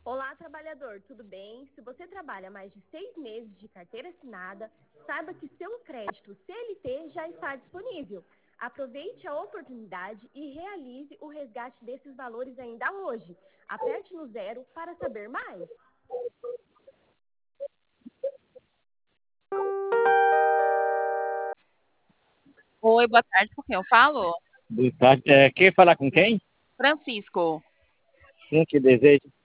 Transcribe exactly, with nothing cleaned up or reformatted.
Olá, trabalhador, tudo bem? Se você trabalha mais de seis meses de carteira assinada, saiba que seu crédito C L T já está disponível. Aproveite a oportunidade e realize o resgate desses valores ainda hoje. Aperte no zero para saber mais. Oi, boa tarde, com quem eu falo? Boa tarde. É, quer falar com quem? Francisco. Quem que deseja?